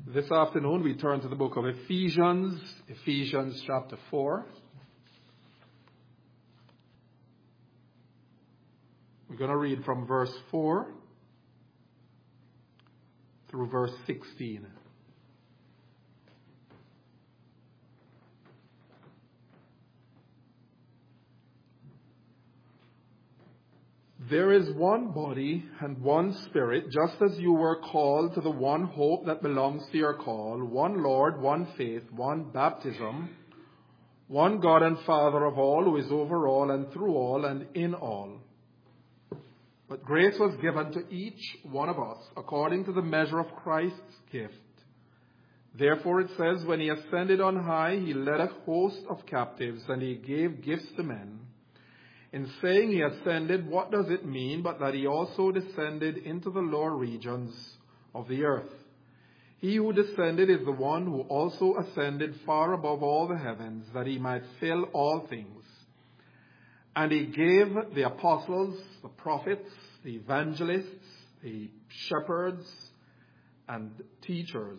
This afternoon we turn to the book of Ephesians, Ephesians chapter 4. We're going to read from verse 4 through verse 16. There is one body and one Spirit, just as you were called to the one hope that belongs to your call, one Lord, one faith, one baptism, one God and Father of all, who is over all and through all and in all. But grace was given to each one of us according to the measure of Christ's gift. Therefore it says, when he ascended on high, he led a host of captives, and he gave gifts to men. In saying he ascended, what does it mean but that he also descended into the lower regions of the earth? He who descended is the one who also ascended far above all the heavens, that he might fill all things. And he gave the apostles, the prophets, the evangelists, the shepherds, and teachers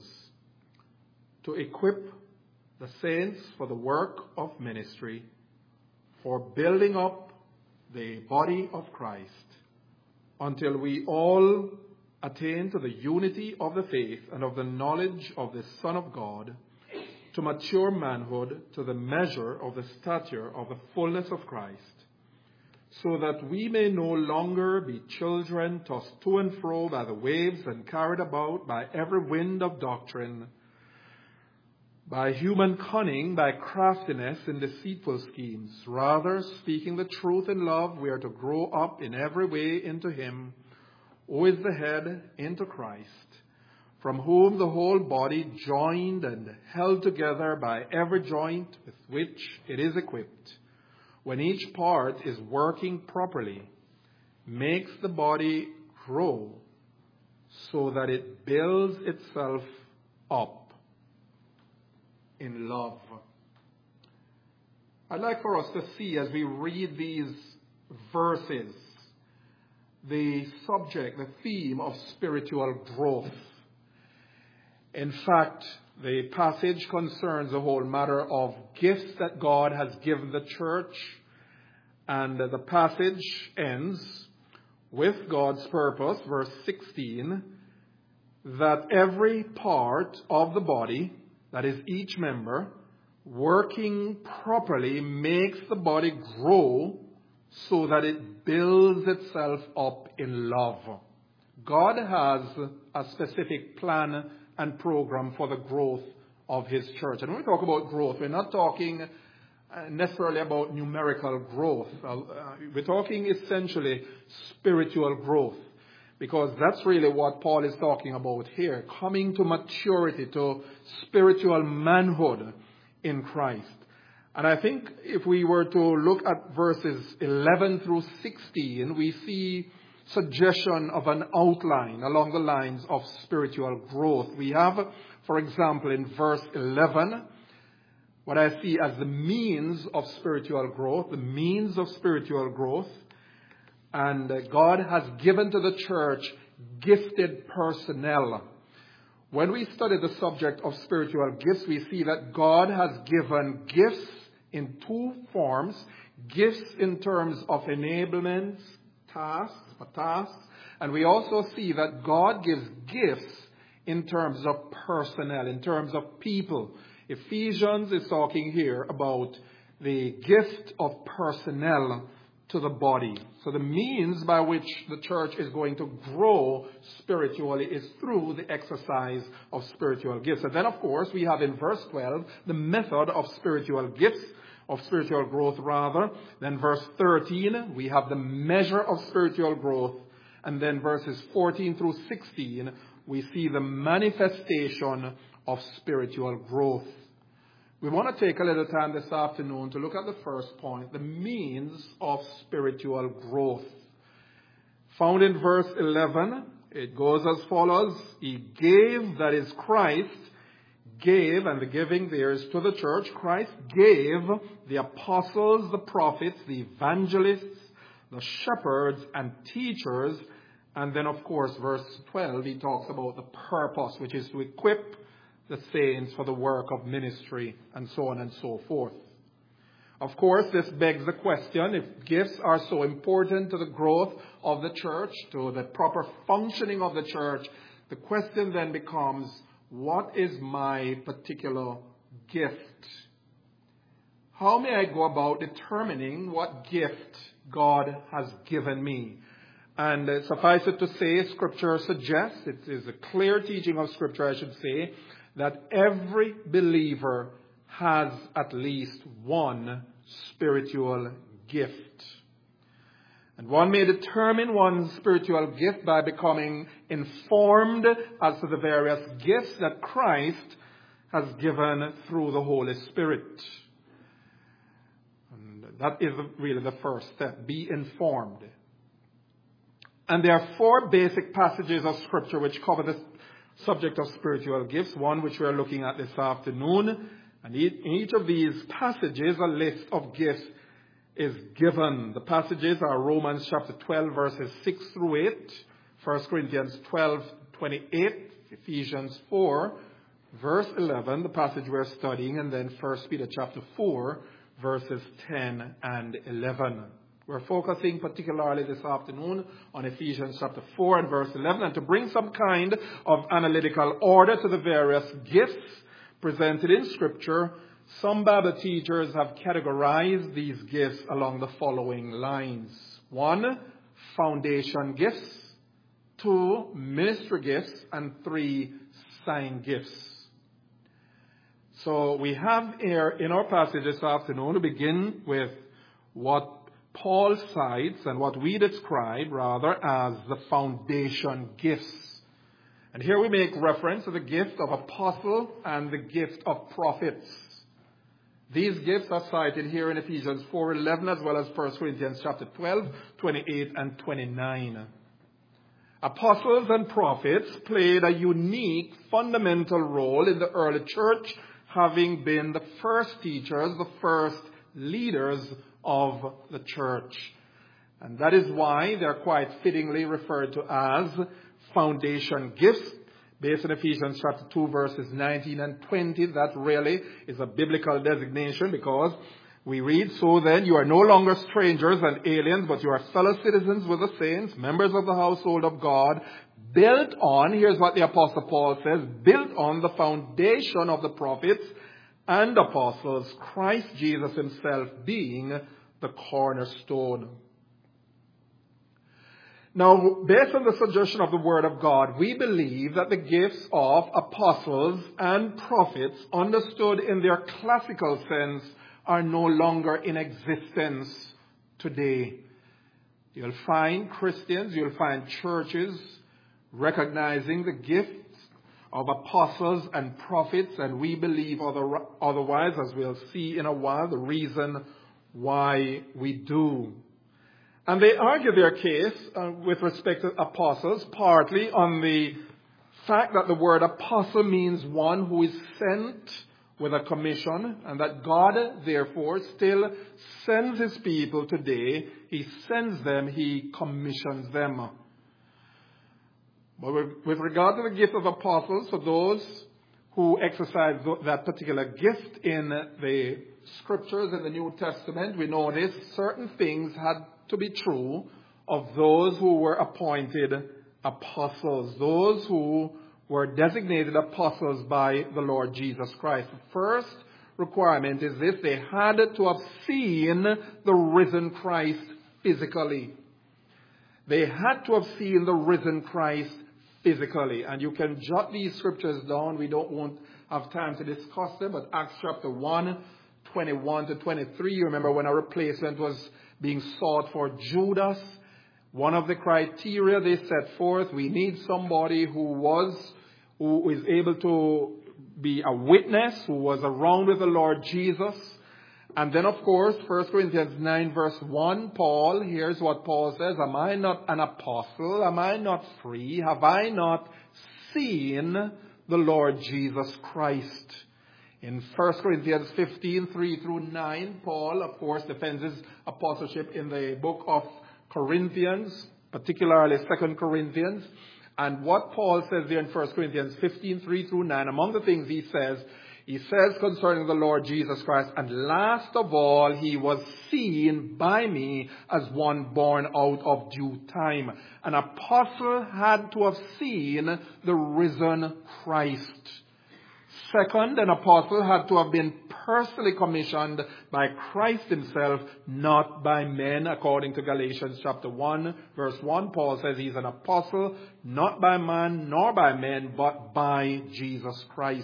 to equip the saints for the work of ministry, for building up the body of Christ, until we all attain to the unity of the faith and of the knowledge of the Son of God, to mature manhood, to the measure of the stature of the fullness of Christ, so that we may no longer be children tossed to and fro by the waves and carried about by every wind of doctrine, by human cunning, by craftiness in deceitful schemes. Rather, speaking the truth in love, we are to grow up in every way into him who is the head, into Christ, from whom the whole body, joined and held together by every joint with which it is equipped, when each part is working properly, makes the body grow so that it builds itself up in love. I'd like for us to see, as we read these verses, the subject, the theme of spiritual growth. In fact, the passage concerns the whole matter of gifts that God has given the church, and the passage ends with God's purpose, verse 16, that every part of the body, that is, each member, working properly, makes the body grow so that it builds itself up in love. God has a specific plan and program for the growth of his church. And when we talk about growth, we're not talking necessarily about numerical growth. We're talking essentially spiritual growth, because that's really what Paul is talking about here, coming to maturity, to spiritual manhood in Christ. And I think if we were to look at verses 11 through 16, we see suggestion of an outline along the lines of spiritual growth. We have, for example, in verse 11, what I see as the means of spiritual growth, the means of spiritual growth. And God has given to the church gifted personnel. When we study the subject of spiritual gifts, we see that God has given gifts in two forms. Gifts in terms of enablements, tasks, and we also see that God gives gifts in terms of personnel, in terms of people. Ephesians is talking here about the gift of personnel to the body. So the means by which the church is going to grow spiritually is through the exercise of spiritual gifts. And then, of course, we have in verse 12 the method of spiritual gifts, of spiritual growth rather. Then verse 13, we have the measure of spiritual growth. And then verses 14 through 16, we see the manifestation of spiritual growth. We want to take a little time this afternoon to look at the first point, the means of spiritual growth. Found in verse 11, it goes as follows. He gave, that is Christ, gave, and the giving there is to the church. Christ gave the apostles, the prophets, the evangelists, the shepherds and teachers. And then, of course, verse 12, he talks about the purpose, which is to equip the saints for the work of ministry, and so on and so forth. Of course, this begs the question, if gifts are so important to the growth of the church, to the proper functioning of the church, the question then becomes, what is my particular gift? How may I go about determining what gift God has given me? And suffice it to say, Scripture suggests, it is a clear teaching of Scripture, I should say, that every believer has at least one spiritual gift. And one may determine one's spiritual gift by becoming informed as to the various gifts that Christ has given through the Holy Spirit. And that is really the first step. Be informed. And there are 4 basic passages of Scripture which cover the subject of spiritual gifts, one which we are looking at this afternoon. And in each of these passages, a list of gifts is given. The passages are Romans chapter 12, verses 6 through 8, 1 Corinthians 12, 28, Ephesians 4, verse 11, the passage we're studying, and then 1 Peter chapter 4, verses 10 and 11. We're focusing particularly this afternoon on Ephesians chapter 4 and verse 11, and to bring some kind of analytical order to the various gifts presented in Scripture, some Bible teachers have categorized these gifts along the following lines. 1, foundation gifts. 2, ministry gifts. And 3, sign gifts. So we have here in our passage this afternoon to begin with what Paul cites and what we describe rather as the foundation gifts. And here we make reference to the gift of apostle and the gift of prophets. These gifts are cited here in Ephesians 4:11 as well as 1 Corinthians chapter 12, 28 and 29. Apostles and prophets played a unique fundamental role in the early church, having been the first teachers, the first leaders of the church. And that is why they're quite fittingly referred to as foundation gifts. Based on Ephesians chapter 2 verses 19 and 20, that really is a biblical designation because we read, so then you are no longer strangers and aliens, but you are fellow citizens with the saints, members of the household of God, built on, here's what the Apostle Paul says, built on the foundation of the prophets and apostles, Christ Jesus himself being the cornerstone. Now, based on the suggestion of the Word of God, we believe that the gifts of apostles and prophets, understood in their classical sense, are no longer in existence today. You'll find Christians, you'll find churches recognizing the gifts of apostles and prophets, and we believe otherwise, as we'll see in a while, the reason why we do. And they argue their case with respect to apostles, partly on the fact that the word apostle means one who is sent with a commission, and that God, therefore, still sends his people today. He sends them, he commissions them. But with regard to the gift of apostles, for those who exercise that particular gift in the Scriptures in the New Testament, we notice certain things had to be true of those who were appointed apostles, those who were designated apostles by the Lord Jesus Christ. The first requirement is this: they had to have seen the risen Christ physically. They had to have seen the risen Christ physically. And you can jot these scriptures down. We won't have time to discuss them, but Acts chapter 1, 21 to 23, you remember when a replacement was being sought for Judas. One of the criteria they set forth, we need somebody who is able to be a witness, who was around with the Lord Jesus. And then, of course, 1 Corinthians 9 verse 1, Paul, here's what Paul says: am I not an apostle? Am I not free? Have I not seen the Lord Jesus Christ? In 1 Corinthians 15, 3 through 9, Paul, of course, defends his apostleship in the book of Corinthians, particularly 2 Corinthians. And what Paul says there in 1 Corinthians 15:3-9, among the things he says concerning the Lord Jesus Christ, and last of all, he was seen by me as one born out of due time. An apostle had to have seen the risen Christ. Second, an apostle had to have been personally commissioned by Christ himself, not by men. According to Galatians chapter 1, verse 1, Paul says he's an apostle, not by man nor by men, but by Jesus Christ.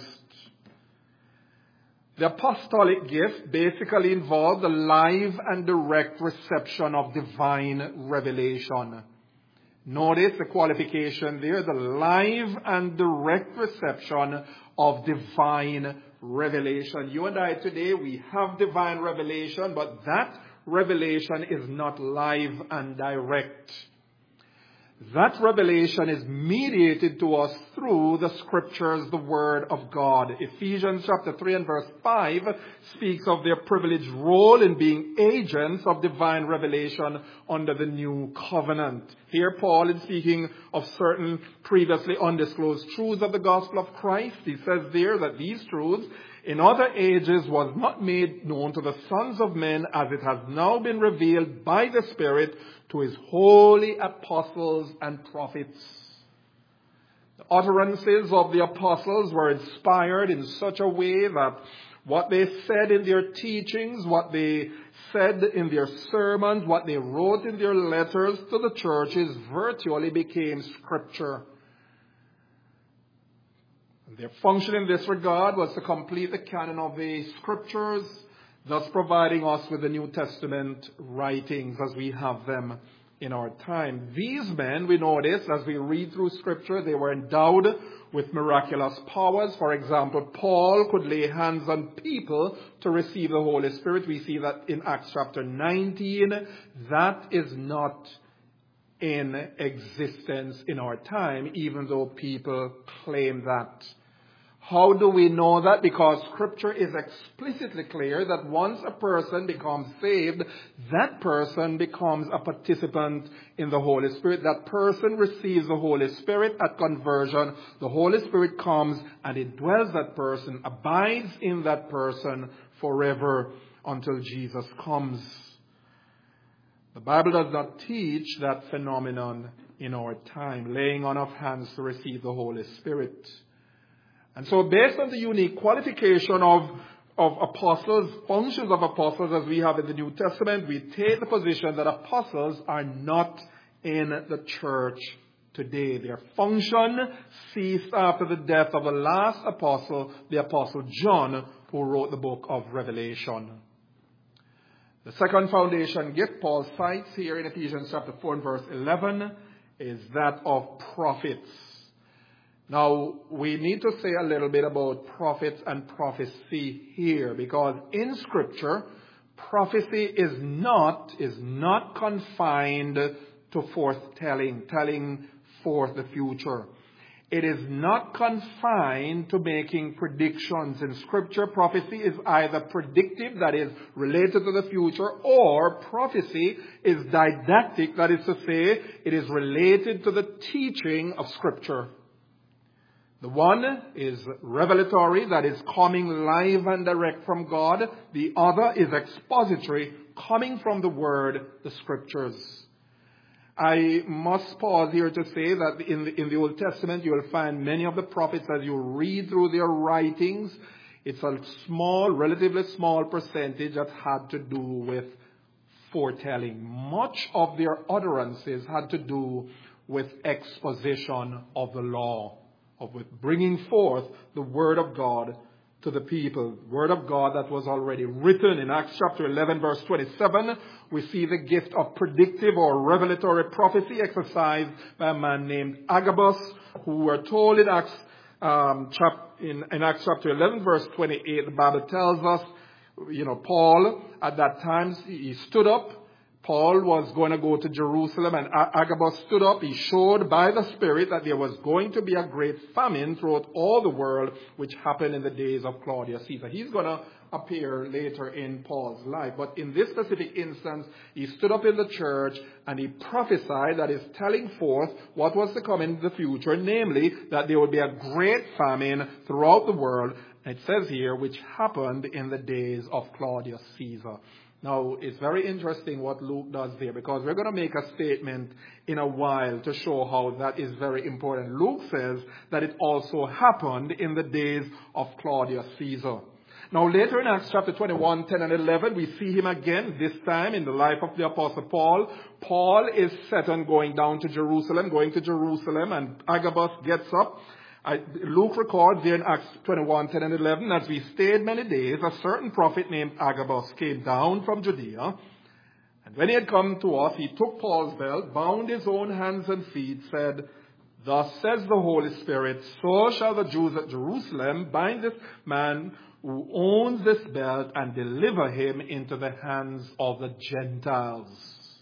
The apostolic gift basically involved the live and direct reception of divine revelation. Notice the qualification there, the live and direct reception of divine revelation. You and I today, we have divine revelation, but that revelation is not live and direct. That revelation is mediated to us through the scriptures, the word of God. Ephesians chapter 3 and verse 5 speaks of their privileged role in being agents of divine revelation under the new covenant. Here Paul is speaking of certain previously undisclosed truths of the gospel of Christ. He says there that these truths in other ages was not made known to the sons of men, as it has now been revealed by the Spirit to his holy apostles and prophets. The utterances of the apostles were inspired in such a way that what they said in their teachings, what they said in their sermons, what they wrote in their letters to the churches virtually became scripture. Their function in this regard was to complete the canon of the scriptures, thus providing us with the New Testament writings as we have them in our time. These men, we notice as we read through scripture, they were endowed with miraculous powers. For example, Paul could lay hands on people to receive the Holy Spirit. We see that in Acts chapter 19. That is not in existence in our time, even though people claim that. How do we know that? Because Scripture is explicitly clear that once a person becomes saved, that person becomes a participant in the Holy Spirit. That person receives the Holy Spirit at conversion. The Holy Spirit comes and it dwells that person, abides in that person forever until Jesus comes. The Bible does not teach that phenomenon in our time, laying on of hands to receive the Holy Spirit. And so based on the unique qualification of apostles, functions of apostles as we have in the New Testament, we take the position that apostles are not in the church today. Their function ceased after the death of the last apostle, the Apostle John, who wrote the book of Revelation. The second foundation gift Paul cites here in Ephesians chapter 4 and verse 11 is that of prophets. Now, we need to say a little bit about prophets and prophecy here, because in Scripture, prophecy is not confined to forthtelling, telling forth the future. It is not confined to making predictions. In Scripture, prophecy is either predictive, that is related to the future, or prophecy is didactic, that is to say, it is related to the teaching of Scripture. The one is revelatory, that is coming live and direct from God. The other is expository, coming from the Word, the Scriptures. I must pause here to say that in the Old Testament you will find many of the prophets, as you read through their writings, it's a relatively small percentage that had to do with foretelling. Much of their utterances had to do with exposition of the law, with bringing forth the Word of God to the people. Word of God that was already written. In Acts chapter 11 verse 27, we see the gift of predictive or revelatory prophecy exercised by a man named Agabus, who were told in Acts chapter 11 verse 28, the Bible tells us, Paul at that time, he stood up Paul was going to go to Jerusalem, and Agabus stood up. He showed by the Spirit that there was going to be a great famine throughout all the world, which happened in the days of Claudius Caesar. He's going to appear later in Paul's life. But in this specific instance, he stood up in the church and he prophesied, that is telling forth what was to come in the future, namely that there would be a great famine throughout the world. And it says here, which happened in the days of Claudius Caesar. Now, it's very interesting what Luke does there, because we're going to make a statement in a while to show how that is very important. Luke says that it also happened in the days of Claudius Caesar. Now, later in Acts chapter 21, 10 and 11, we see him again, this time in the life of the Apostle Paul. Paul is set on going to Jerusalem, and Agabus gets up. Luke records there in Acts 21, 10 and 11, as we stayed many days, a certain prophet named Agabus came down from Judea. And when he had come to us, he took Paul's belt, bound his own hands and feet, said, "Thus says the Holy Spirit, so shall the Jews at Jerusalem bind this man who owns this belt and deliver him into the hands of the Gentiles."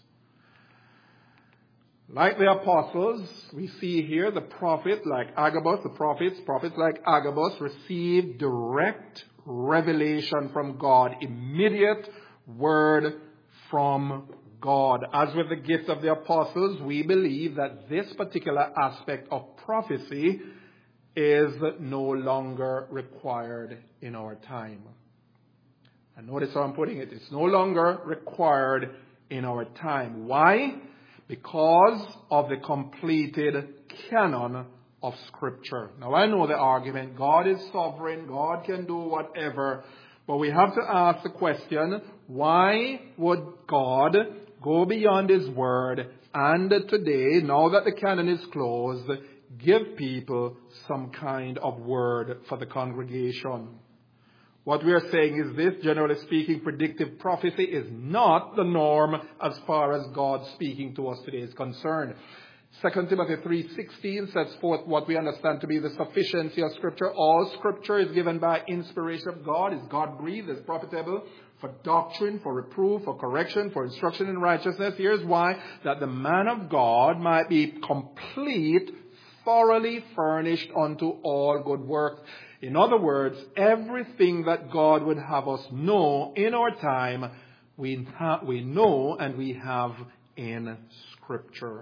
Like the apostles, we see here the prophet like Agabus, prophets like Agabus received direct revelation from God, immediate word from God. As with the gift of the apostles, we believe that this particular aspect of prophecy is no longer required in our time. And notice how I'm putting it. It's no longer required in our time. Why? Because of the completed canon of Scripture. Now, I know the argument, God is sovereign, God can do whatever, but we have to ask the question, why would God go beyond His Word and today, now that the canon is closed, give people some kind of word for the congregation? What we are saying is this: generally speaking, predictive prophecy is not the norm as far as God speaking to us today is concerned. 2 Timothy 3:16 sets forth what we understand to be the sufficiency of Scripture. All Scripture is given by inspiration of God, is God-breathed, is profitable for doctrine, for reproof, for correction, for instruction in righteousness. Here's why: that the man of God might be complete, thoroughly furnished unto all good works. In other words, everything that God would have us know in our time, we know and we have in Scripture.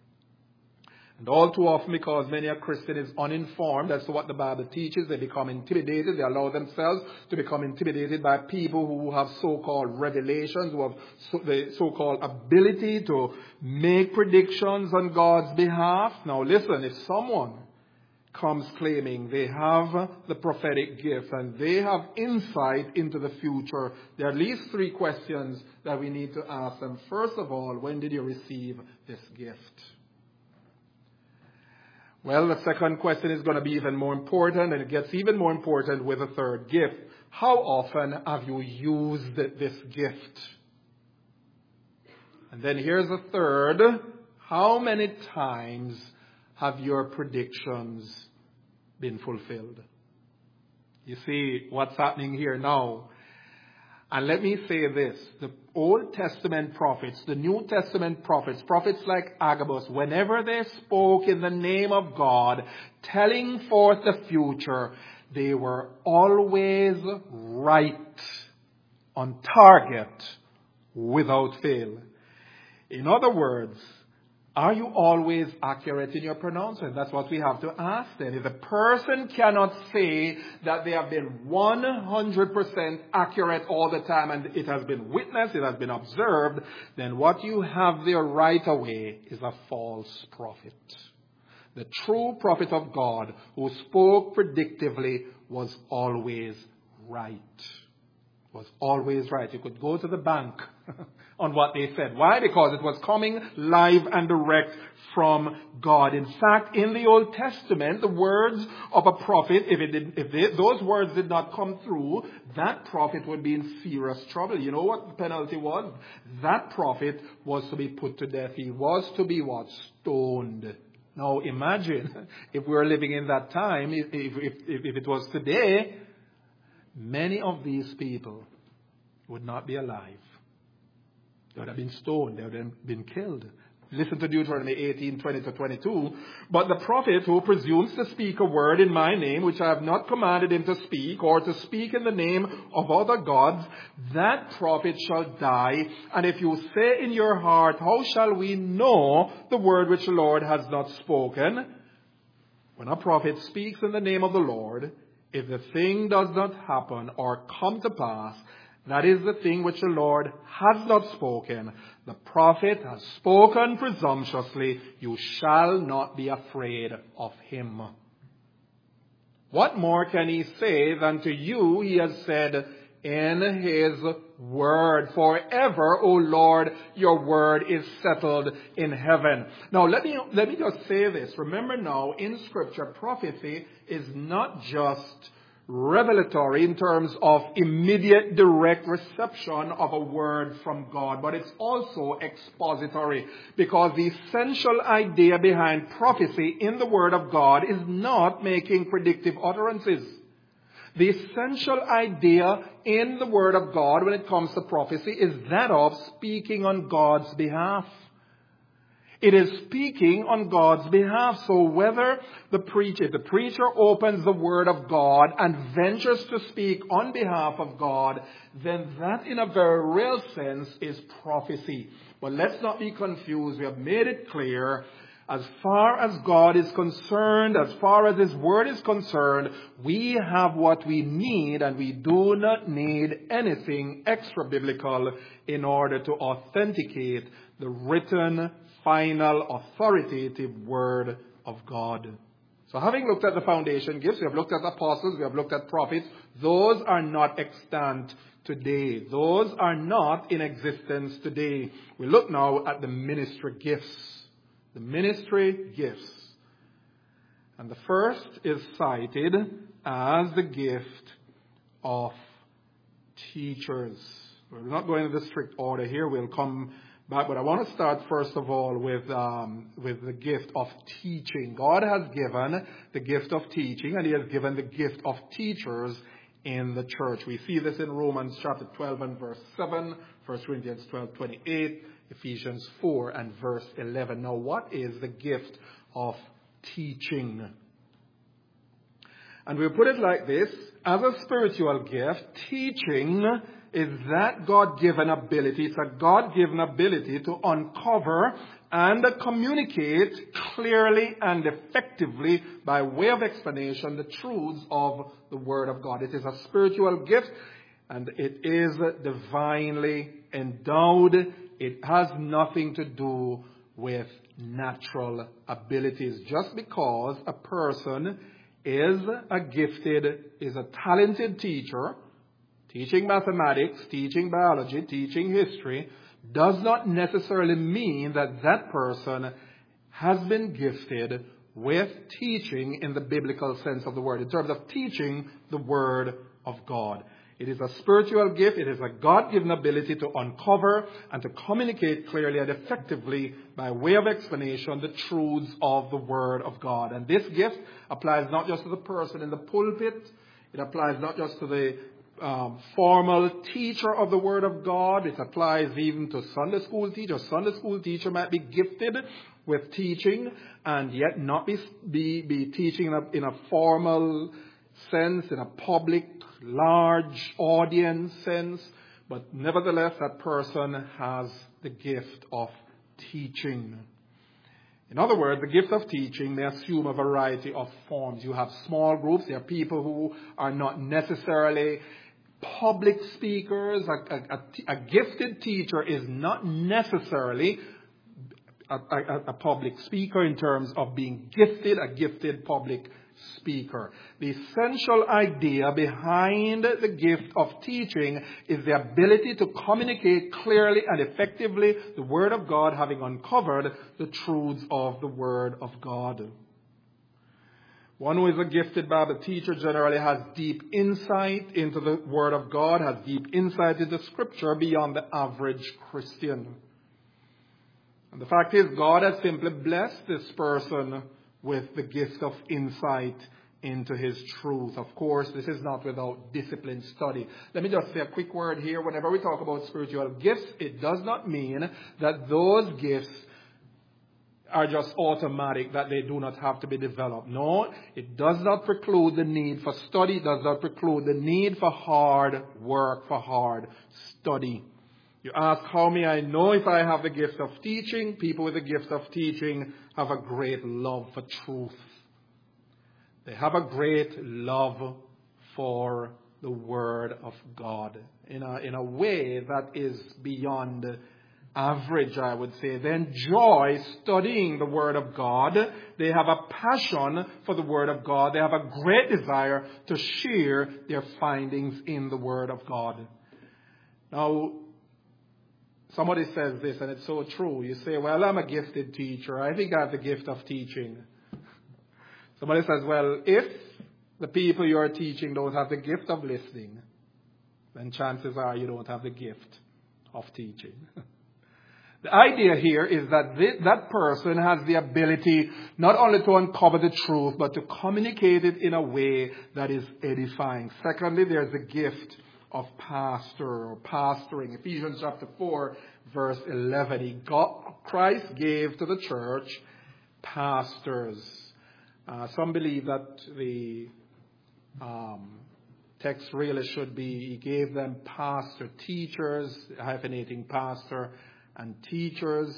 And all too often, because many a Christian is uninformed as to what the Bible teaches, they become intimidated. They allow themselves to become intimidated by people who have so-called revelations, who have the so-called ability to make predictions on God's behalf. Now listen, if someone comes claiming they have the prophetic gift and they have insight into the future, there are at least three questions that we need to ask them. First of all, when did you receive this gift? Well, the second question is going to be even more important, and it gets even more important with the third gift. How often have you used this gift? And then here's the third: how many times have your predictions been fulfilled? You see what's happening here now. And let me say this: the Old Testament prophets, the New Testament prophets, prophets like Agabus, whenever they spoke in the name of God, telling forth the future, they were always right, on target, without fail. In other words, are you always accurate in your pronouncement? That's what we have to ask then. If a person cannot say that they have been 100% accurate all the time and it has been witnessed, it has been observed, then what you have there right away is a false prophet. The true prophet of God who spoke predictively was always right. Was always right. You could go to the bank on what they said. Why? Because it was coming live and direct from God. In fact, in the Old Testament, the words of a prophet, those words did not come through, that prophet would be in serious trouble. You know what the penalty was? That prophet was to be put to death. He was to be what? Stoned. Now imagine if we were living in that time, if it was today, many of these people would not be alive. They would have been stoned. They would have been killed. Listen to Deuteronomy 18:20-22. But the prophet who presumes to speak a word in my name, which I have not commanded him to speak, or to speak in the name of other gods, that prophet shall die. And if you say in your heart, how shall we know the word which the Lord has not spoken? When a prophet speaks in the name of the Lord, if the thing does not happen or come to pass, that is the thing which the Lord has not spoken. The prophet has spoken presumptuously. You shall not be afraid of him. What more can he say than to you he has said in his word? Forever, O Lord, your word is settled in heaven. Now, let me just say this. Remember now, in Scripture, prophecy is not just revelatory in terms of immediate direct reception of a word from God, but it's also expository, because the essential idea behind prophecy in the Word of God is not making predictive utterances. The essential idea in the Word of God when it comes to prophecy is that of speaking on God's behalf. It is speaking on God's behalf. So whether the preacher opens the Word of God and ventures to speak on behalf of God, then that in a very real sense is prophecy. But let's not be confused. We have made it clear, as far as God is concerned, as far as His Word is concerned, we have what we need, and we do not need anything extra-biblical in order to authenticate the written, final, authoritative Word of God. So having looked at the foundation gifts, we have looked at apostles, we have looked at prophets. Those are not extant today. Those are not in existence today. We look now at the ministry gifts. The ministry gifts. And the first is cited as the gift of teachers. We're not going to the strict order here. We'll come back, but I want to start first of all with the gift of teaching. God has given the gift of teaching, and He has given the gift of teachers in the church. We see this in Romans chapter 12 and verse 7, 1 Corinthians 12:28, Ephesians 4 and verse 11. Now, what is the gift of teaching? And we put it like this: as a spiritual gift, teaching is that God-given ability. It's a God-given ability to uncover and communicate clearly and effectively, by way of explanation, the truths of the Word of God. It is a spiritual gift, and it is divinely endowed. It has nothing to do with natural abilities. Just because a person is a talented teacher, teaching mathematics, teaching biology, teaching history, does not necessarily mean that that person has been gifted with teaching in the biblical sense of the word, in terms of teaching the Word of God. It is a spiritual gift. It is a God-given ability to uncover and to communicate clearly and effectively, by way of explanation, the truths of the Word of God. And this gift applies not just to the person in the pulpit. It applies not just to the formal teacher of the Word of God. It applies even to Sunday school teachers. Sunday school teacher might be gifted with teaching and yet not be teaching in a formal sense, in a public, large audience sense. But nevertheless, that person has the gift of teaching. In other words, the gift of teaching may assume a variety of forms. You have small groups. There are people who are not necessarily public speakers. A gifted teacher is not necessarily a public speaker in terms of being gifted, a gifted public speaker. The essential idea behind the gift of teaching is the ability to communicate clearly and effectively the Word of God, having uncovered the truths of the Word of God. One who is a gifted Bible teacher generally has deep insight into the Word of God, has deep insight into Scripture beyond the average Christian. And the fact is, God has simply blessed this person with the gift of insight into His truth. Of course, this is not without disciplined study. Let me just say a quick word here. Whenever we talk about spiritual gifts, it does not mean that those gifts are just automatic, that they do not have to be developed. No, it does not preclude the need for study. It does not preclude the need for hard work, for hard study. You ask, how may I know if I have the gift of teaching? People with the gift of teaching have a great love for truth. They have a great love for the Word of God in a way that is beyond average, I would say. They enjoy studying the Word of God. They have a passion for the Word of God. They have a great desire to share their findings in the Word of God. Now, somebody says this, and it's so true. You say, well, I'm a gifted teacher. I think I have the gift of teaching. Somebody says, well, if the people you are teaching don't have the gift of listening, then chances are you don't have the gift of teaching. The idea here is that that person has the ability not only to uncover the truth, but to communicate it in a way that is edifying. Secondly, there's the gift of pastor or pastoring. Ephesians chapter 4, verse 11. Christ gave to the church pastors. Some believe that the text really should be, He gave them pastor, teachers, hyphenating pastor and teachers.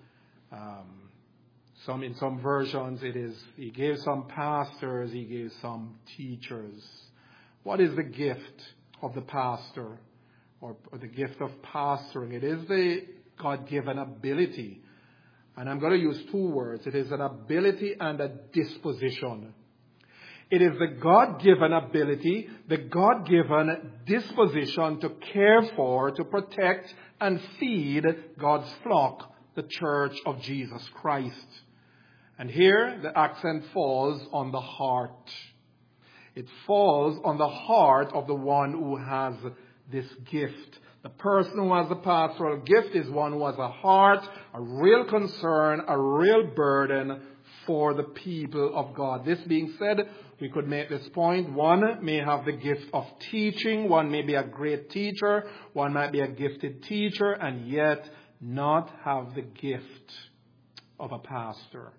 In some versions it is, He gave some pastors, He gave some teachers. What is the gift of the pastor or the gift of pastoring? It is the God-given ability. And I'm going to use two words. It is an ability and a disposition. It is the God-given ability, the God-given disposition to care for, to protect, and feed God's flock, the church of Jesus Christ. And here the accent falls on the heart. It falls on the heart of the one who has this gift. The person who has the pastoral gift is one who has a heart, a real concern, a real burden for the people of God. This being said, we could make this point. One may have the gift of teaching. One may be a great teacher. One might be a gifted teacher and yet not have the gift of a pastor.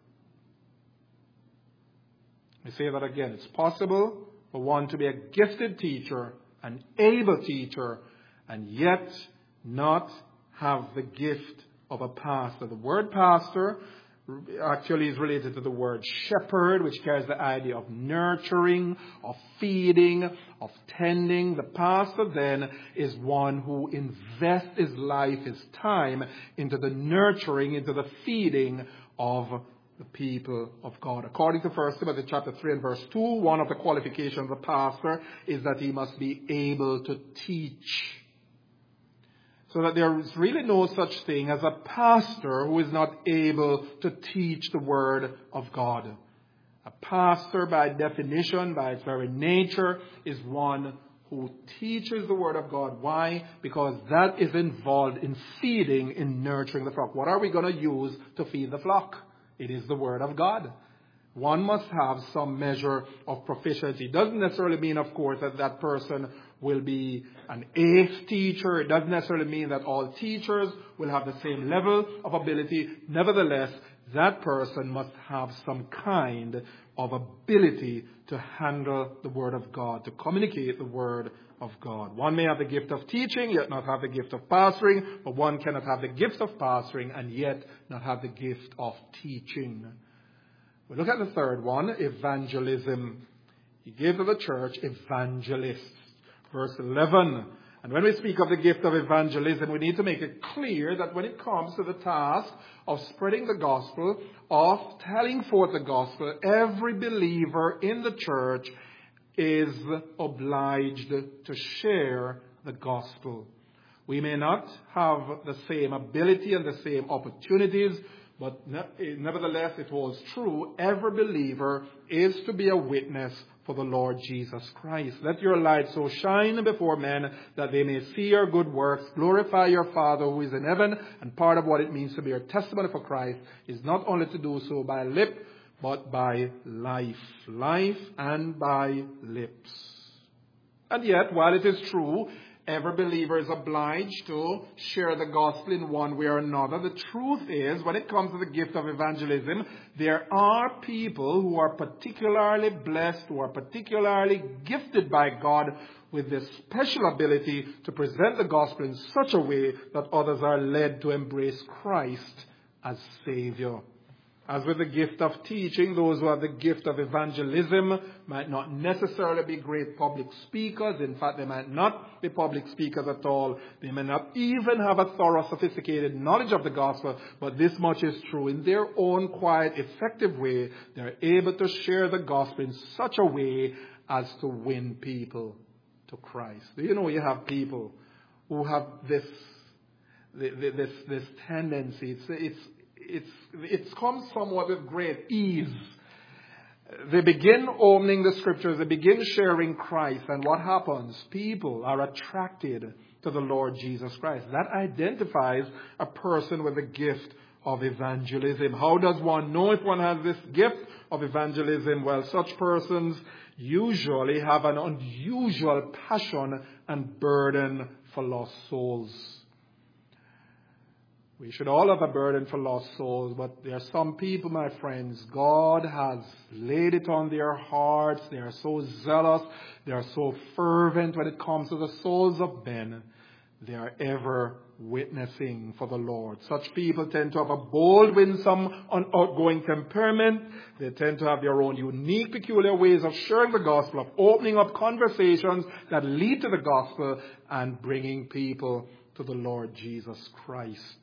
Let me say that again. It's possible for one to be a gifted teacher, an able teacher, and yet not have the gift of a pastor. The word pastor actually is related to the word shepherd, which carries the idea of nurturing, of feeding, of tending. The pastor then is one who invests his life, his time into the nurturing, into the feeding of the people of God. According to 1 Timothy chapter 3 and verse 2, one of the qualifications of a pastor is that he must be able to teach. So that there is really no such thing as a pastor who is not able to teach the Word of God. A pastor, by definition, by its very nature, is one who teaches the Word of God. Why? Because that is involved in feeding, in nurturing the flock. What are we going to use to feed the flock? It is the Word of God. One must have some measure of proficiency. It doesn't necessarily mean, of course, that that person will be an ace teacher. It doesn't necessarily mean that all teachers will have the same level of ability. Nevertheless, that person must have some kind of ability to handle the Word of God, to communicate the Word of God. One may have the gift of teaching, yet not have the gift of pastoring, but one cannot have the gift of pastoring and yet not have the gift of teaching. We look at the third one, evangelism. He gave to the church evangelists. Verse 11. And when we speak of the gift of evangelism, we need to make it clear that when it comes to the task of spreading the gospel, of telling forth the gospel, every believer in the church is obliged to share the gospel. We may not have the same ability and the same opportunities, but nevertheless it holds true. Every believer is to be a witness for the Lord Jesus Christ. Let your light so shine before men that they may see your good works, glorify your Father who is in heaven. And part of what it means to be a testimony for Christ is not only to do so by lip, but by life. Life and by lips. And yet, while it is true, every believer is obliged to share the gospel in one way or another, the truth is, when it comes to the gift of evangelism, there are people who are particularly blessed, who are particularly gifted by God with this special ability to present the gospel in such a way that others are led to embrace Christ as Savior. As with the gift of teaching, those who have the gift of evangelism might not necessarily be great public speakers. In fact, they might not be public speakers at all. They may not even have a thorough, sophisticated knowledge of the gospel. But this much is true. In their own quiet, effective way, they're able to share the gospel in such a way as to win people to Christ. Do you know you have people who have this tendency? It comes somewhat with great ease. They begin opening the scriptures, they begin sharing Christ, and what happens? People are attracted to the Lord Jesus Christ. That identifies a person with the gift of evangelism. How does one know if one has this gift of evangelism? Well, such persons usually have an unusual passion and burden for lost souls. We should all have a burden for lost souls, but there are some people, my friends, God has laid it on their hearts. They are so zealous. They are so fervent when it comes to the souls of men. They are ever witnessing for the Lord. Such people tend to have a bold, winsome, outgoing temperament. They tend to have their own unique, peculiar ways of sharing the gospel, of opening up conversations that lead to the gospel and bringing people to the Lord Jesus Christ.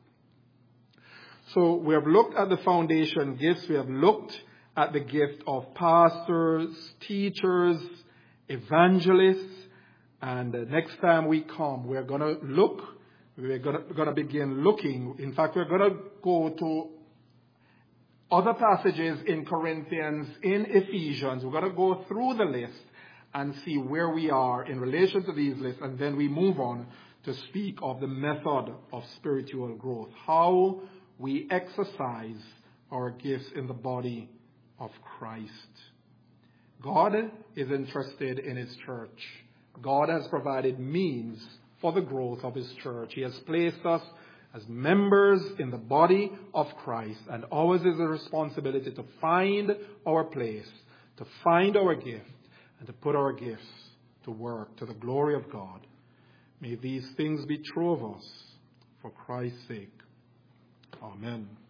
So we have looked at the foundation gifts. We have looked at the gift of pastors, teachers, evangelists. And next time we come, we're going to begin looking. In fact, we're going to go to other passages in Corinthians, in Ephesians. We're going to go through the list and see where we are in relation to these lists. And then we move on to speak of the method of spiritual growth. How we exercise our gifts in the body of Christ. God is interested in His church. God has provided means for the growth of His church. He has placed us as members in the body of Christ, and ours is a responsibility to find our place, to find our gift, and to put our gifts to work to the glory of God. May these things be true of us for Christ's sake. Amen.